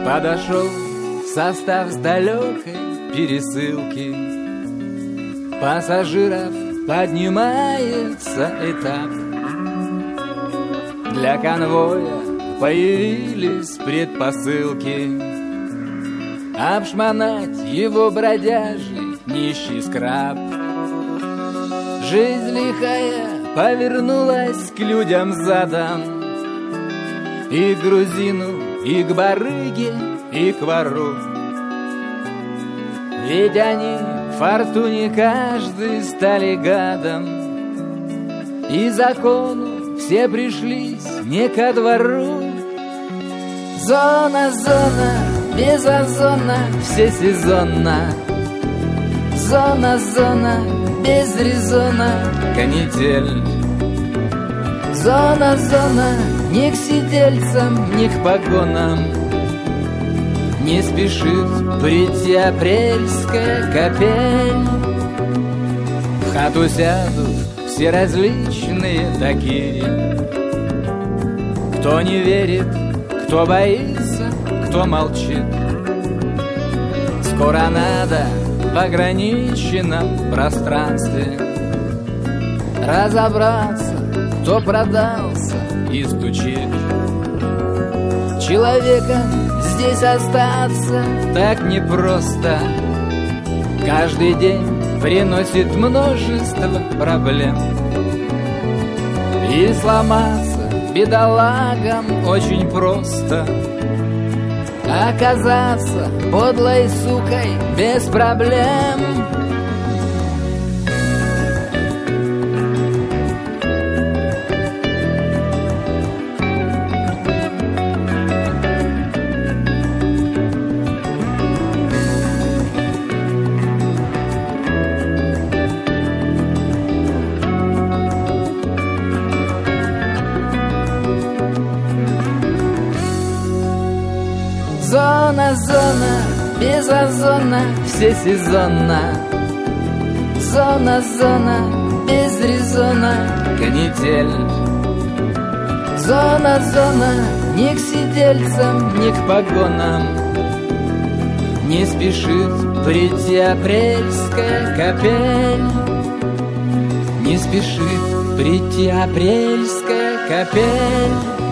Подошел состав с далекой пересылки. Пассажиров поднимается этап. Для конвоя появились предпосылки обшмонать его бродяжий нищий скраб. Жизнь лихая повернулась к людям задом, и к грузину, и к барыге, и к вору. Ведь они в фортуне каждый стали гадом, и закону все пришлись не ко двору. Зона, зона, без озона, всесезонно. Зона, зона, без резона, канитель. Зона, зона, ни к сидельцам, ни к погонам. Не спешит прийти апрельская капель. В хату сядут все различные такие, кто не верит, кто боится, кто молчит. Скоро надо в ограниченном пространстве разобраться, кто продался и стучит. Человеком здесь остаться так непросто. Каждый день приносит множество проблем, и сломаться бедолагам очень просто. Оказаться подлой сукой без проблем. Зона, зона, без озона, всесезонно. Зона, зона, без резона, канитель. Зона, зона, ни к сидельцам, ни к погонам. Не спешит прийти апрельская капель. Не спешит прийти апрельская капель.